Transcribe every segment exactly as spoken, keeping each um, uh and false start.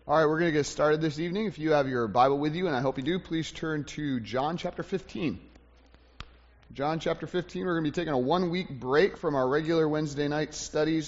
All right, we're going to get started this evening. If you have your Bible with you, and I hope you do, please turn to John chapter fifteen. John chapter fifteen, we're going to be taking a one-week break from our regular Wednesday night studies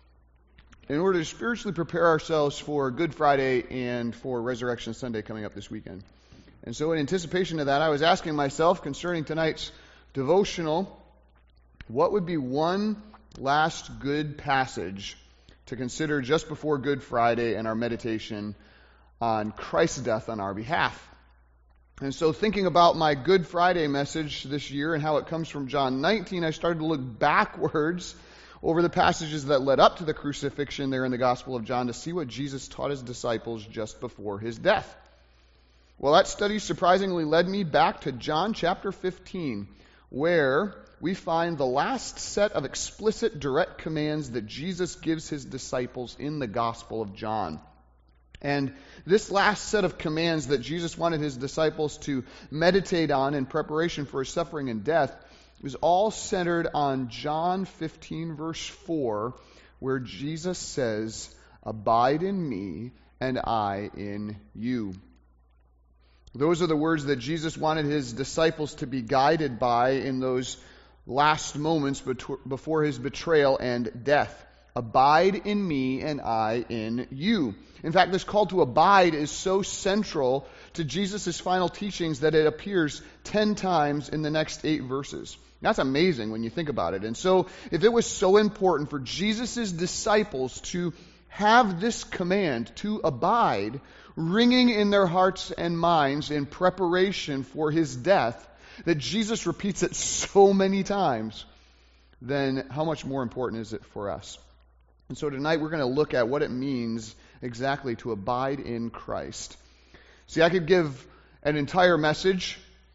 in order to spiritually prepare ourselves for Good Friday and for Resurrection Sunday coming up this weekend. And so in anticipation of that, I was asking myself concerning tonight's devotional, what would be one last good passage to consider just before Good Friday and our meditation on Christ's death on our behalf. And so thinking about my Good Friday message this year and how it comes from John nineteen, I started to look backwards over the passages that led up to the crucifixion there in the Gospel of John to see what Jesus taught his disciples just before his death. Well, that study surprisingly led me back to John chapter fifteen, where we find the last set of explicit direct commands that Jesus gives his disciples in the Gospel of John. And this last set of commands that Jesus wanted his disciples to meditate on in preparation for his suffering and death is all centered on John fifteen, verse four, where Jesus says, "Abide in me, and I in you." Those are the words that Jesus wanted his disciples to be guided by in those last moments before his betrayal and death. Abide in me and I in you. In fact, this call to abide is so central to Jesus' final teachings that it appears ten times in the next eight verses. That's amazing when you think about it. And so, if it was so important for Jesus' disciples to have this command to abide ringing in their hearts and minds in preparation for his death, that Jesus repeats it so many times, then how much more important is it for us? And so tonight we're going to look at what it means exactly to abide in Christ. See, I could give an entire message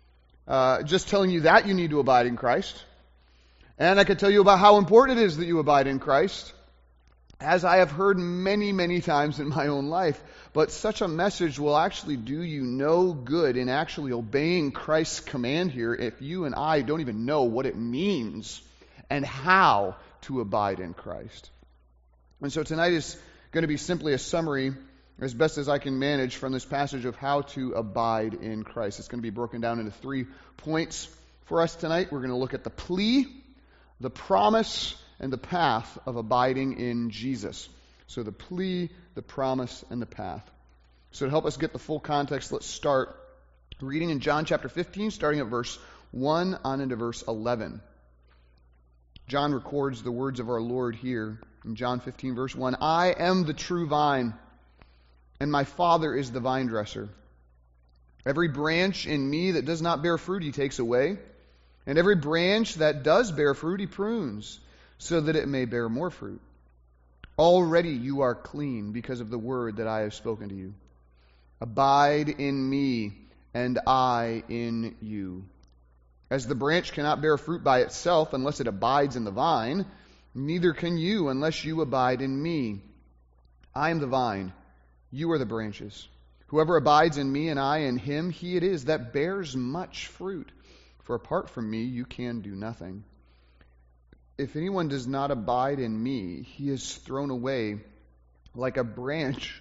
uh, just telling you that you need to abide in Christ. And I could tell you about how important it is that you abide in Christ, as I have heard many, many times in my own life. But such a message will actually do you no good in actually obeying Christ's command here if you and I don't even know what it means and how to abide in Christ. And so tonight is going to be simply a summary, as best as I can manage, from this passage of how to abide in Christ. It's going to be broken down into three points for us tonight. We're going to look at the plea, the promise, and the path of abiding in Jesus. So the plea, the promise, and the path. So to help us get the full context, let's start reading in John chapter fifteen, starting at verse one on into verse eleven. John records the words of our Lord here in John fifteen, verse one. "I am the true vine, and my Father is the vine dresser. Every branch in me that does not bear fruit he takes away, and every branch that does bear fruit he prunes, so that it may bear more fruit. Already you are clean because of the word that I have spoken to you. Abide in me, and I in you. As the branch cannot bear fruit by itself unless it abides in the vine, neither can you unless you abide in me. I am the vine, you are the branches. Whoever abides in me and I in him, he it is that bears much fruit. For apart from me you can do nothing. If anyone does not abide in me, he is thrown away like a branch,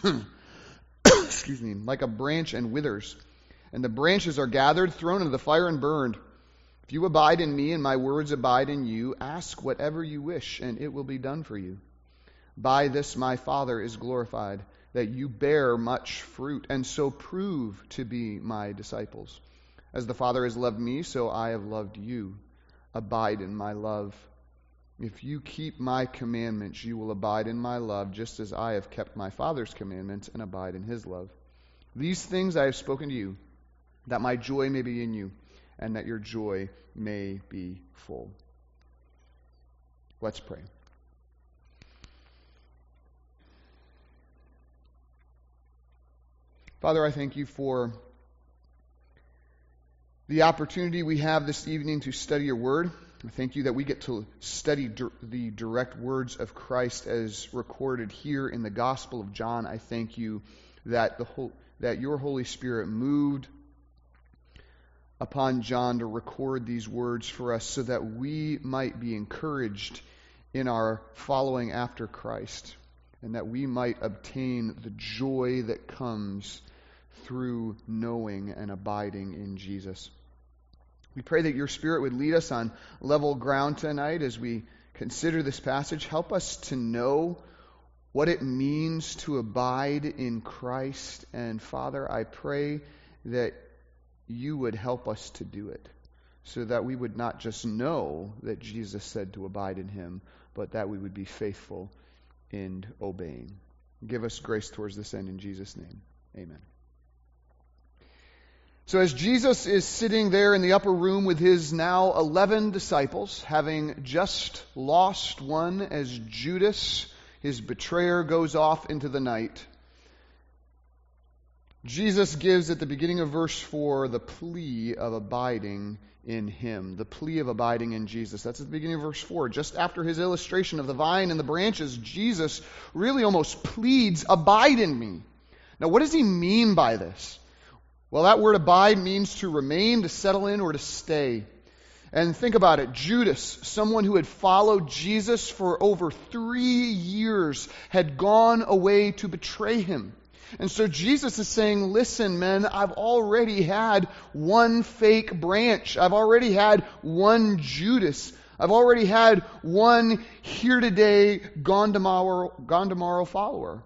excuse me, like a branch and withers. And the branches are gathered, thrown into the fire and burned. If you abide in me and my words abide in you, ask whatever you wish, and it will be done for you. By this my Father is glorified, that you bear much fruit, and so prove to be my disciples. As the Father has loved me, so I have loved you. Abide in my love. If you keep my commandments, you will abide in my love, just as I have kept my Father's commandments and abide in his love. These things I have spoken to you, that my joy may be in you, and that your joy may be full." Let's pray. Father, I thank you for the opportunity we have this evening to study your word. I thank you that we get to study di- the direct words of Christ as recorded here in the Gospel of John. I thank you that the whole, that your Holy Spirit moved upon John to record these words for us so that we might be encouraged in our following after Christ. and that we might obtain the joy that comes through knowing and abiding in Jesus. We pray that your Spirit would lead us on level ground tonight as we consider this passage. Help us to know what it means to abide in Christ. And Father, I pray that you would help us to do it, so that we would not just know that Jesus said to abide in him, but that we would be faithful in obeying. Give us grace towards this end in Jesus' name. Amen. So as Jesus is sitting there in the upper room with his now eleven disciples, having just lost one as Judas, his betrayer, goes off into the night, Jesus gives at the beginning of verse four the plea of abiding in him, the plea of abiding in Jesus. That's at the beginning of verse four. Just after his illustration of the vine and the branches, Jesus really almost pleads, abide in me. Now, what does he mean by this? Well, that word abide means to remain, to settle in, or to stay. And think about it. Judas, someone who had followed Jesus for over three years, had gone away to betray him. And so Jesus is saying, listen, men, I've already had one fake branch. I've already had one Judas. I've already had one here today, gone tomorrow, gone tomorrow follower.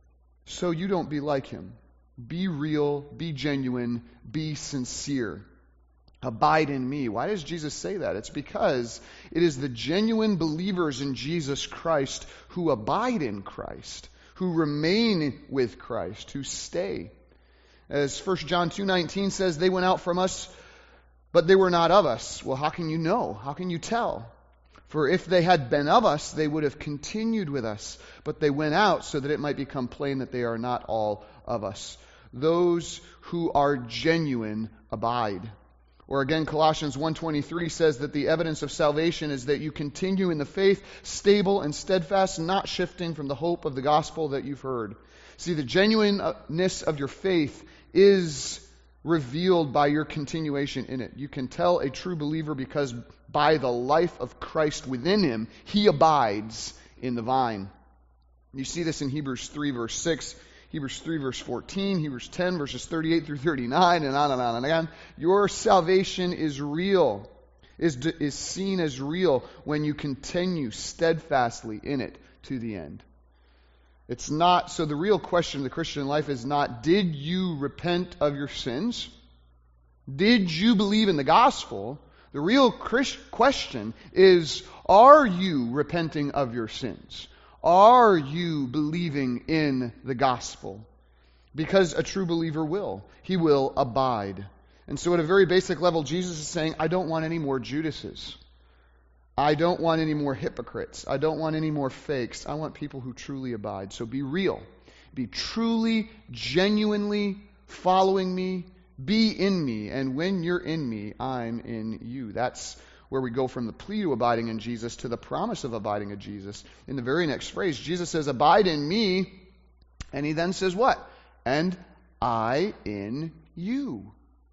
So you don't be like him. Be real, be genuine, be sincere. Abide in me. Why does Jesus say that? It's because it is the genuine believers in Jesus Christ who abide in Christ, who remain with Christ, who stay. As First John two nineteen says, they went out from us, but they were not of us. Well, how can you know? How can you tell? For if they had been of us, they would have continued with us. But they went out so that it might become plain that they are not all of us. Those who are genuine abide. Or again, Colossians one twenty-three says that the evidence of salvation is that you continue in the faith, stable and steadfast, not shifting from the hope of the gospel that you've heard. See, the genuineness of your faith is revealed by your continuation in it. You can tell a true believer because by the life of Christ within him, he abides in the vine. You see this in Hebrews three verse six, Hebrews three verse fourteen, Hebrews ten verses thirty-eight through thirty-nine, and on and on and on. Your salvation is real, is, is seen as real when you continue steadfastly in it to the end. It's not, so the real question of the Christian life is not, did you repent of your sins? Did you believe in the gospel? The real Christ- question is, are you repenting of your sins? Are you believing in the gospel? Because a true believer will. He will abide. And so at a very basic level, Jesus is saying, I don't want any more Judases. I don't want any more hypocrites. I don't want any more fakes. I want people who truly abide. So be real. Be truly, genuinely following me. Be in me. And when you're in me, I'm in you. That's where we go from the plea to abiding in Jesus to the promise of abiding in Jesus. In the very next phrase, Jesus says, abide in me. And he then says what? And I in you.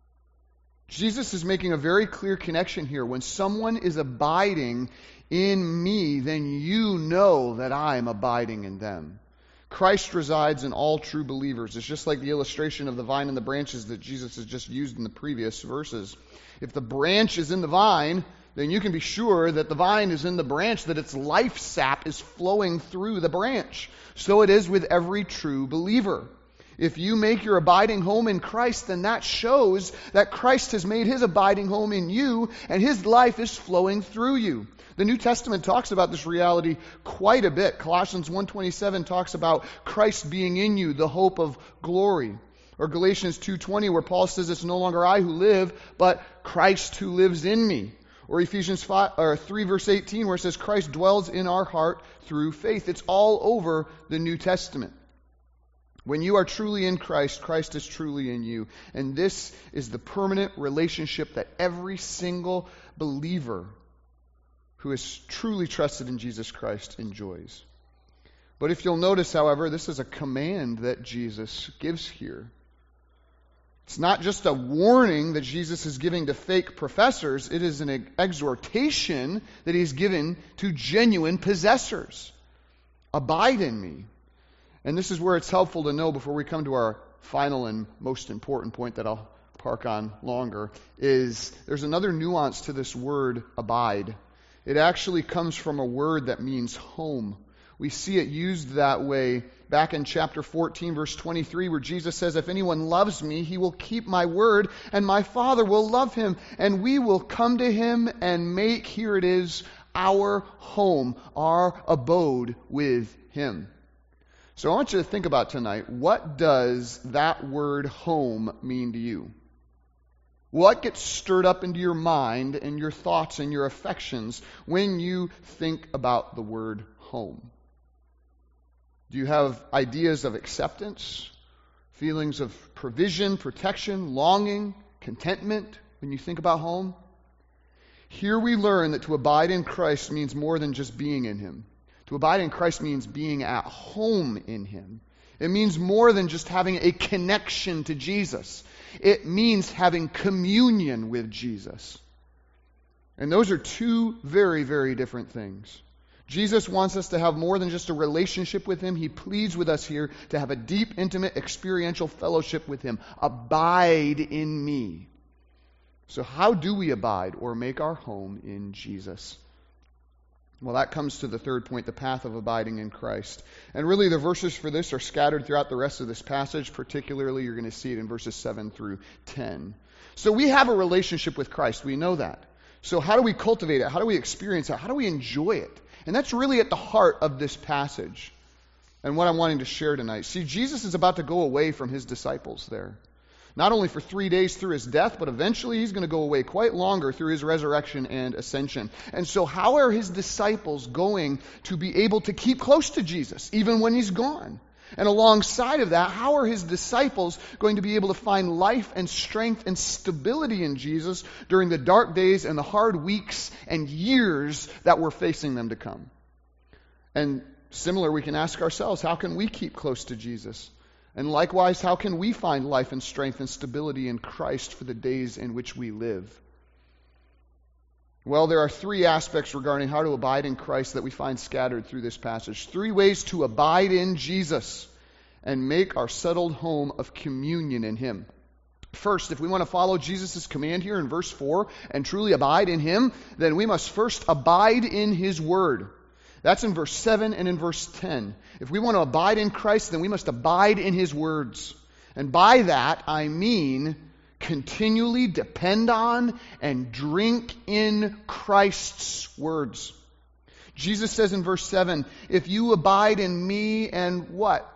Jesus is making a very clear connection here. When someone is abiding in me, then you know that I am abiding in them. Christ resides in all true believers. It's just like the illustration of the vine and the branches that Jesus has just used in the previous verses. If the branch is in the vine, then you can be sure that the vine is in the branch, that its life sap is flowing through the branch. So it is with every true believer. If you make your abiding home in Christ, then that shows that Christ has made his abiding home in you, and his life is flowing through you. The New Testament talks about this reality quite a bit. Colossians one twenty-seven talks about Christ being in you, the hope of glory. Or Galatians two twenty, where Paul says, it's no longer I who live, but Christ who lives in me. Or Ephesians five, or three verse eighteen, where it says Christ dwells in our heart through faith. It's all over the New Testament. When you are truly in Christ, Christ is truly in you. And this is the permanent relationship that every single believer who is truly trusted in Jesus Christ enjoys. But if you'll notice, however, this is a command that Jesus gives here. It's not just a warning that Jesus is giving to fake professors. It is an exhortation that he's given to genuine possessors. Abide in me. And this is where it's helpful to know before we come to our final and most important point that I'll park on longer, is there's another nuance to this word abide. It actually comes from a word that means home. We see it used that way back in chapter fourteen, verse twenty-three, where Jesus says, if anyone loves me, he will keep my word, and my Father will love him, and we will come to him and make, here it is, our home, our abode with him. So I want you to think about tonight, what does that word home mean to you? What gets stirred up into your mind and your thoughts and your affections when you think about the word home? Do you have ideas of acceptance, feelings of provision, protection, longing, contentment when you think about home? Here we learn that to abide in Christ means more than just being in him. To abide in Christ means being at home in him. It means more than just having a connection to Jesus. It means having communion with Jesus. And those are two very, very different things. Jesus wants us to have more than just a relationship with him. He pleads with us here to have a deep, intimate, experiential fellowship with him. Abide in me. So how do we abide or make our home in Jesus? Well, that comes to the third point, the path of abiding in Christ. And really the verses for this are scattered throughout the rest of this passage. Particularly, you're going to see it in verses seven through ten. So we have a relationship with Christ. We know that. So how do we cultivate it? How do we experience it? How do we enjoy it? And that's really at the heart of this passage and what I'm wanting to share tonight. See, Jesus is about to go away from his disciples there. Not only for three days through his death, but eventually he's going to go away quite longer through his resurrection and ascension. And so how are his disciples going to be able to keep close to Jesus, even when he's gone? And alongside of that, how are his disciples going to be able to find life and strength and stability in Jesus during the dark days and the hard weeks and years that we're facing them to come? And similar, we can ask ourselves, how can we keep close to Jesus? And likewise, how can we find life and strength and stability in Christ for the days in which we live? Well, there are three aspects regarding how to abide in Christ that we find scattered through this passage. Three ways to abide in Jesus and make our settled home of communion in him. First, if we want to follow Jesus' command here in verse four and truly abide in him, then we must first abide in his word. That's in verse seven and in verse ten. If we want to abide in Christ, then we must abide in his words. And by that, I mean continually depend on and drink in Christ's words. Jesus says in verse seven, if you abide in me and what?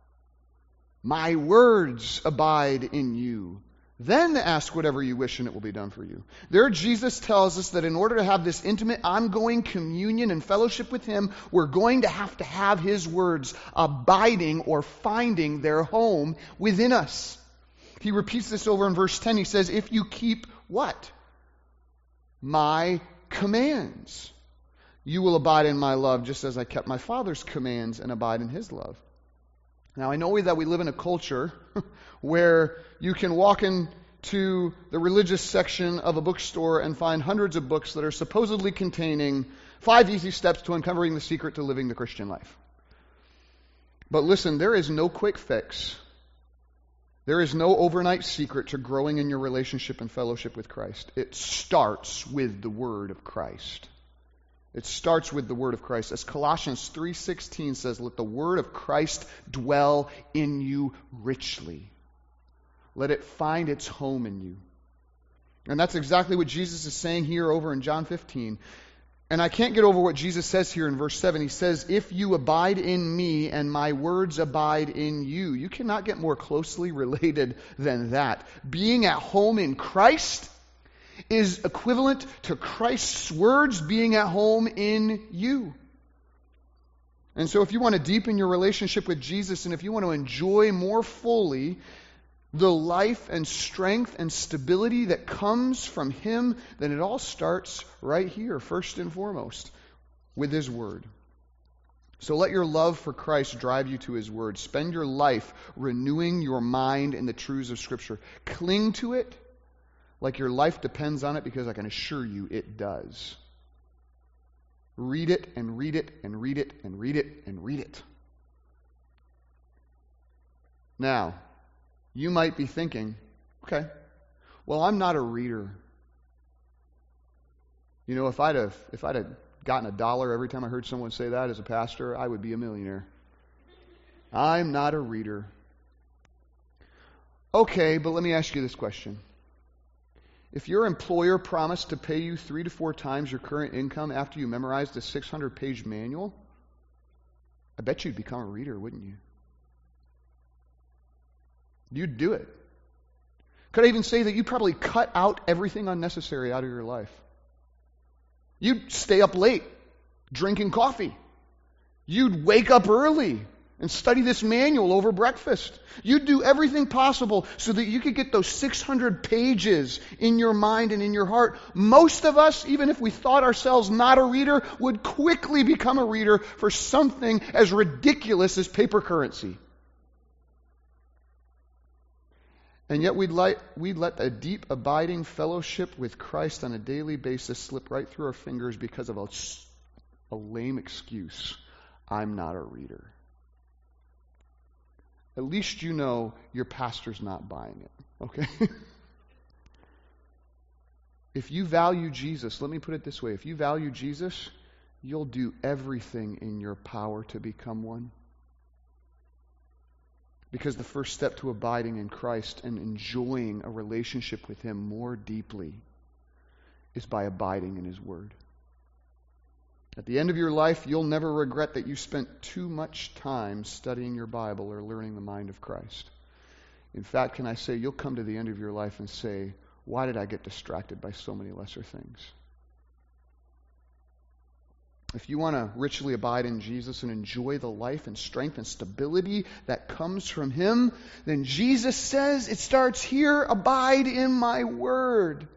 My words abide in you. Then ask whatever you wish and it will be done for you. There Jesus tells us that in order to have this intimate, ongoing communion and fellowship with him, we're going to have to have his words abiding or finding their home within us. He repeats this over in verse ten. He says, if you keep what? My commands. You will abide in my love just as I kept my Father's commands and abide in his love. Now, I know that we live in a culture where you can walk into the religious section of a bookstore and find hundreds of books that are supposedly containing five easy steps to uncovering the secret to living the Christian life. But listen, there is no quick fix. There is no overnight secret to growing in your relationship and fellowship with Christ. It starts with the Word of Christ. It starts with the Word of Christ. As Colossians three sixteen says, let the Word of Christ dwell in you richly. Let it find its home in you. And that's exactly what Jesus is saying here over in John fifteen. And I can't get over what Jesus says here in verse seven. He says, if you abide in me and my words abide in you. You cannot get more closely related than that. Being at home in Christ is equivalent to Christ's words being at home in you. And so if you want to deepen your relationship with Jesus and if you want to enjoy more fully the life and strength and stability that comes from him, then it all starts right here, first and foremost, with his word. So let your love for Christ drive you to his word. Spend your life renewing your mind in the truths of Scripture. Cling to it like your life depends on it, because I can assure you it does. Read it and read it and read it and read it and read it. Now, you might be thinking, okay, well, I'm not a reader. You know, if I'd have, if I'd have gotten a dollar every time I heard someone say that as a pastor, I would be a millionaire. I'm not a reader. Okay, but let me ask you this question. If your employer promised to pay you three to four times your current income after you memorized a six hundred page manual, I bet you'd become a reader, wouldn't you? You'd do it. Could I even say that you'd probably cut out everything unnecessary out of your life? You'd stay up late drinking coffee. You'd wake up early and study this manual over breakfast. You'd do everything possible so that you could get those six hundred pages in your mind and in your heart. Most of us, even if we thought ourselves not a reader, would quickly become a reader for something as ridiculous as paper currency. And yet we'd let, we'd let a deep, abiding fellowship with Christ on a daily basis slip right through our fingers because of a, a lame excuse. I'm not a reader. At least you know your pastor's not buying it, okay? If you value Jesus, let me put it this way. If you value Jesus, you'll do everything in your power to become one. Because the first step to abiding in Christ and enjoying a relationship with Him more deeply is by abiding in His Word. At the end of your life, you'll never regret that you spent too much time studying your Bible or learning the mind of Christ. In fact, can I say, you'll come to the end of your life and say, why did I get distracted by so many lesser things? If you want to richly abide in Jesus and enjoy the life and strength and stability that comes from Him, then Jesus says it starts here, abide in my word.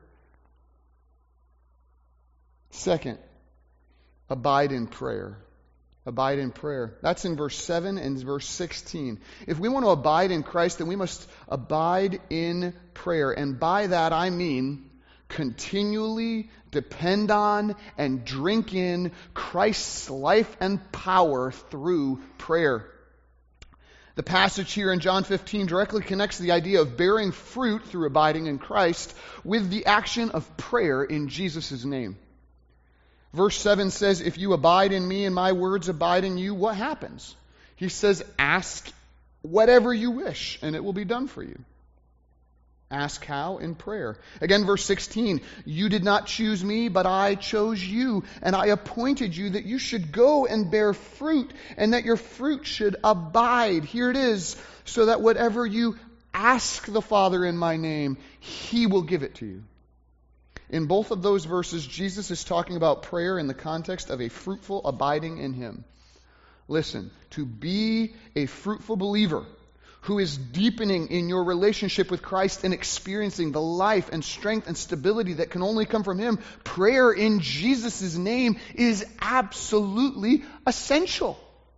Second, abide in prayer. Abide in prayer. That's in verse seven and verse sixteen. If we want to abide in Christ, then we must abide in prayer. And by that I mean continually depend on and drink in Christ's life and power through prayer. The passage here in John fifteen directly connects the idea of bearing fruit through abiding in Christ with the action of prayer in Jesus' name. Verse seven says, if you abide in me and my words abide in you, what happens? He says, ask whatever you wish and it will be done for you. Ask how? In prayer. Again, verse sixteen, you did not choose me, but I chose you, and I appointed you that you should go and bear fruit, and that your fruit should abide. Here it is, so that whatever you ask the Father in my name, He will give it to you. In both of those verses, Jesus is talking about prayer in the context of a fruitful abiding in Him. Listen, to be a fruitful believer who is deepening in your relationship with Christ and experiencing the life and strength and stability that can only come from Him, prayer in Jesus' name is absolutely essential.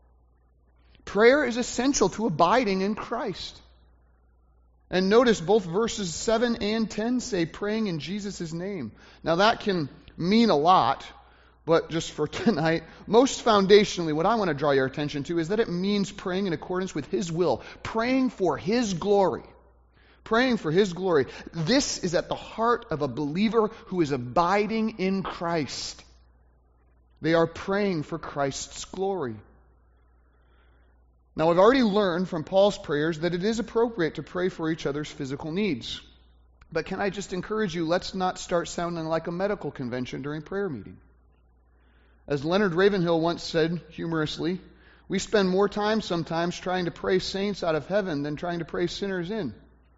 Prayer is essential to abiding in Christ. And notice both verses seven and ten say praying in Jesus' name. Now that can mean a lot, but just for tonight, most foundationally, what I want to draw your attention to is that it means praying in accordance with His will, praying for His glory. Praying for His glory. This is at the heart of a believer who is abiding in Christ. They are praying for Christ's glory. Now, I've already learned from Paul's prayers that it is appropriate to pray for each other's physical needs. But can I just encourage you, let's not start sounding like a medical convention during prayer meeting. As Leonard Ravenhill once said humorously, we spend more time sometimes trying to pray saints out of heaven than trying to pray sinners in.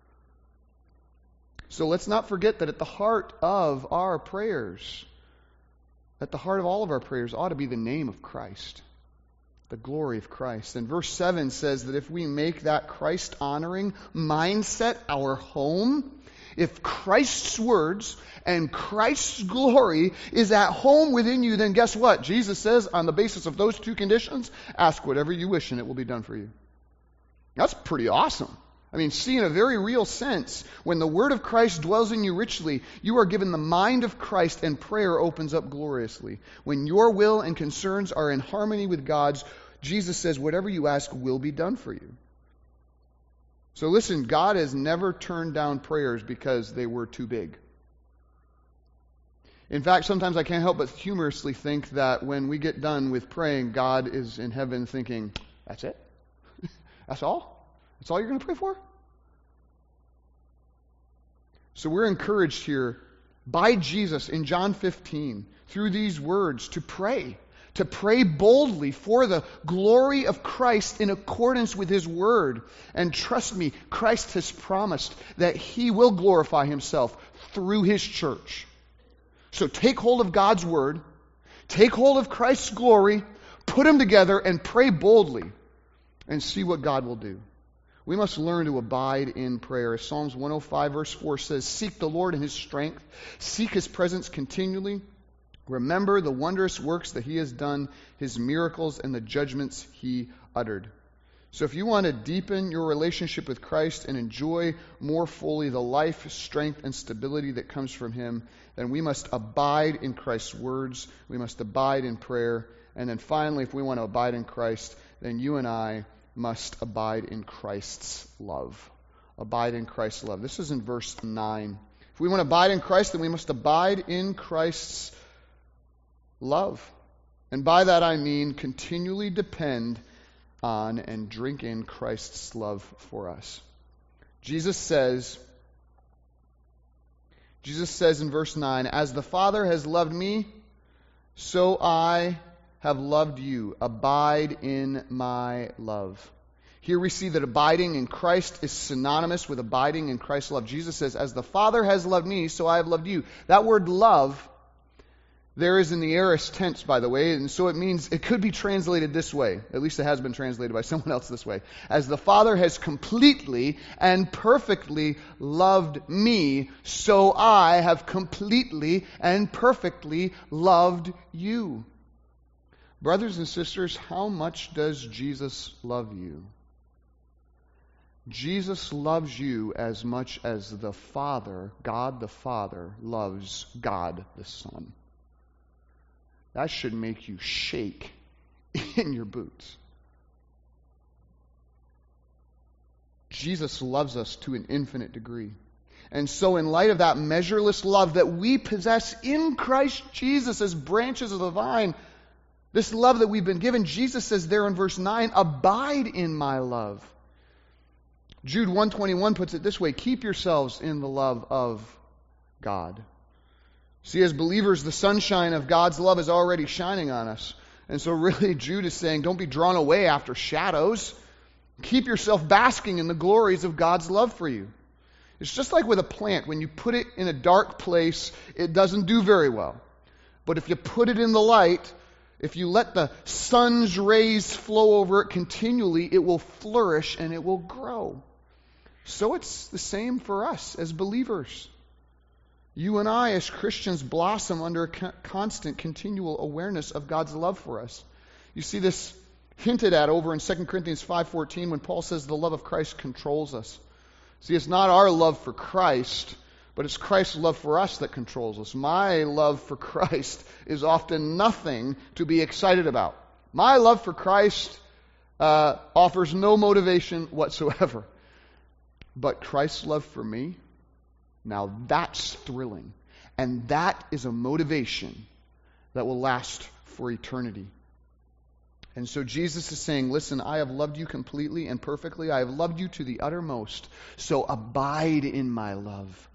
So let's not forget that at the heart of our prayers, at the heart of all of our prayers ought to be the name of Christ, the glory of Christ. And verse seven says that if we make that Christ-honoring mindset our home, if Christ's words and Christ's glory is at home within you, then guess what? Jesus says on the basis of those two conditions, ask whatever you wish and it will be done for you. That's pretty awesome. I mean, see, in a very real sense, when the word of Christ dwells in you richly, you are given the mind of Christ and prayer opens up gloriously. When your will and concerns are in harmony with God's, Jesus says whatever you ask will be done for you. So listen, God has never turned down prayers because they were too big. In fact, sometimes I can't help but humorously think that when we get done with praying, God is in heaven thinking, that's it? That's all? That's all you're going to pray for? So we're encouraged here by Jesus in John fifteen, through these words, to pray. To pray boldly for the glory of Christ in accordance with His Word. And trust me, Christ has promised that He will glorify Himself through His church. So take hold of God's Word, take hold of Christ's glory, put them together and pray boldly and see what God will do. We must learn to abide in prayer. As Psalms one oh five verse four says, seek the Lord in His strength, seek His presence continually. Remember the wondrous works that He has done, His miracles and the judgments He uttered. So if you want to deepen your relationship with Christ and enjoy more fully the life, strength, and stability that comes from Him, then we must abide in Christ's words. We must abide in prayer. And then finally, if we want to abide in Christ, then you and I must abide in Christ's love. Abide in Christ's love. This is in verse nine. If we want to abide in Christ, then we must abide in Christ's love. And by that I mean continually depend on and drink in Christ's love for us. Jesus says, Jesus says in verse nine, as the Father has loved me, so I have loved you. Abide in my love. Here we see that abiding in Christ is synonymous with abiding in Christ's love. Jesus says, as the Father has loved me, so I have loved you. That word love there is in the aorist tense, by the way, and so it means, it could be translated this way. At least it has been translated by someone else this way. As the Father has completely and perfectly loved me, so I have completely and perfectly loved you. Brothers and sisters, how much does Jesus love you? Jesus loves you as much as the Father, God the Father, loves God the Son. That should make you shake in your boots. Jesus loves us to an infinite degree. And so in light of that measureless love that we possess in Christ Jesus as branches of the vine, this love that we've been given, Jesus says there in verse nine, abide in my love. Jude one twenty-one puts it this way, keep yourselves in the love of God. See, as believers, the sunshine of God's love is already shining on us. And so really Jude is saying, don't be drawn away after shadows. Keep yourself basking in the glories of God's love for you. It's just like with a plant. When you put it in a dark place, it doesn't do very well. But if you put it in the light, if you let the sun's rays flow over it continually, it will flourish and it will grow. So it's the same for us as believers. You and I, as Christians, blossom under a constant, continual awareness of God's love for us. You see this hinted at over in Second Corinthians five fourteen when Paul says the love of Christ controls us. See, it's not our love for Christ, but it's Christ's love for us that controls us. My love for Christ is often nothing to be excited about. My love for Christ uh, offers no motivation whatsoever. But Christ's love for me, now that's thrilling. And that is a motivation that will last for eternity. And so Jesus is saying, listen, I have loved you completely and perfectly. I have loved you to the uttermost. So abide in my love.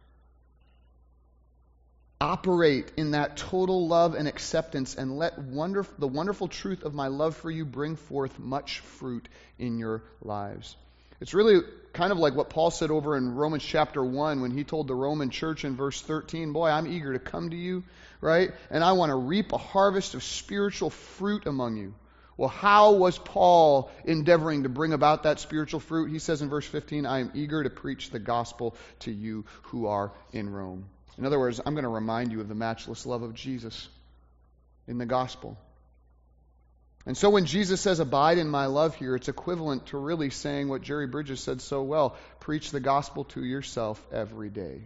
Operate in that total love and acceptance and let wonderful, the wonderful truth of my love for you bring forth much fruit in your lives. It's really kind of like what Paul said over in Romans chapter one when he told the Roman church in verse thirteen, boy, I'm eager to come to you, right? And I want to reap a harvest of spiritual fruit among you. Well, how was Paul endeavoring to bring about that spiritual fruit? He says in verse fifteen, I am eager to preach the gospel to you who are in Rome. In other words, I'm going to remind you of the matchless love of Jesus in the gospel. And so when Jesus says, abide in my love here, it's equivalent to really saying what Jerry Bridges said so well, preach the gospel to yourself every day.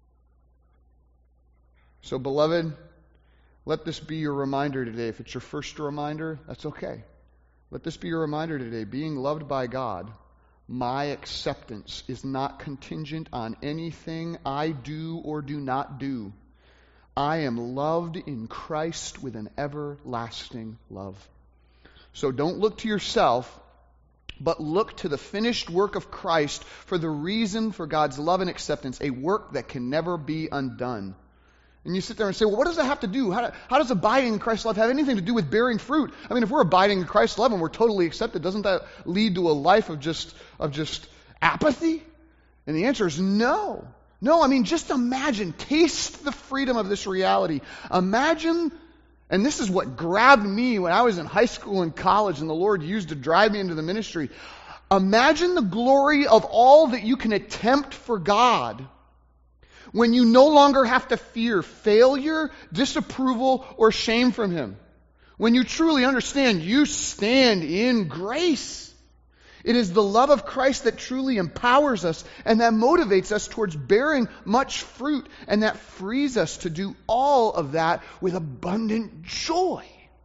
So, beloved, let this be your reminder today. If it's your first reminder, that's okay. Let this be your reminder today. Being loved by God, My acceptance is not contingent on anything I do or do not do. I am loved in Christ with an everlasting love. So don't look to yourself, but look to the finished work of Christ for the reason for God's love and acceptance, a work that can never be undone. And you sit there and say, well, what does that have to do? How, do, how does abiding in Christ's love have anything to do with bearing fruit? I mean, if we're abiding in Christ's love and we're totally accepted, doesn't that lead to a life of just of just apathy? And the answer is no. No, I mean, just imagine, taste the freedom of this reality. Imagine, and this is what grabbed me when I was in high school and college and the Lord used to drive me into the ministry. Imagine the glory of all that you can attempt for God when you no longer have to fear failure, disapproval, or shame from Him. When you truly understand you stand in grace. It is the love of Christ that truly empowers us and that motivates us towards bearing much fruit, and that frees us to do all of that with abundant joy.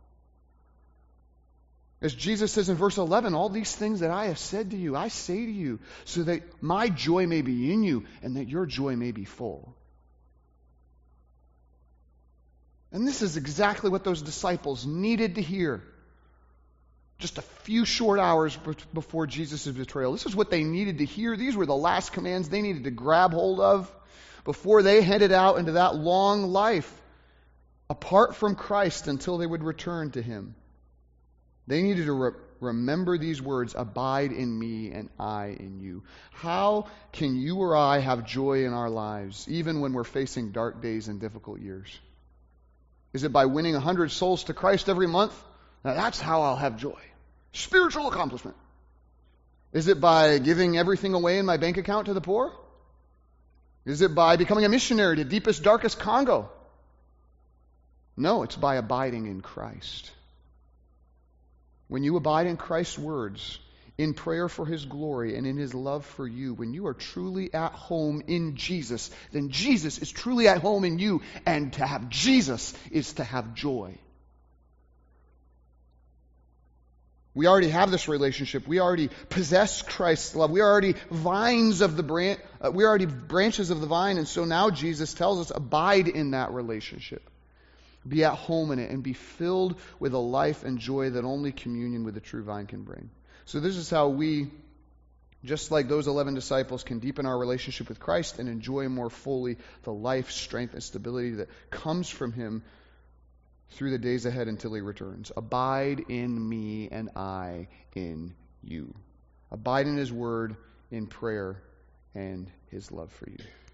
As Jesus says in verse eleven, all these things that I have said to you, I say to you, so that my joy may be in you and that your joy may be full. And this is exactly what those disciples needed to hear. Just a few short hours before Jesus' betrayal. This is what they needed to hear. These were the last commands they needed to grab hold of before they headed out into that long life apart from Christ until they would return to Him. They needed to re- remember these words, abide in me and I in you. How can you or I have joy in our lives, even when we're facing dark days and difficult years? Is it by winning a hundred souls to Christ every month? Now that's how I'll have joy. Spiritual accomplishment. Is it by giving everything away in my bank account to the poor? Is it by becoming a missionary to deepest, darkest Congo? No, it's by abiding in Christ. When you abide in Christ's words, in prayer for His glory and in His love for you, when you are truly at home in Jesus, then Jesus is truly at home in you, and to have Jesus is to have joy. We already have this relationship. We already possess Christ's love. We are already vines of the branch. Uh, we are already branches of the vine, and so now Jesus tells us, abide in that relationship. Be at home in it and be filled with a life and joy that only communion with the true vine can bring. So this is how we, just like those eleven disciples, can deepen our relationship with Christ and enjoy more fully the life, strength, and stability that comes from Him through the days ahead until He returns. Abide in me and I in you. Abide in His word, in prayer, and His love for you.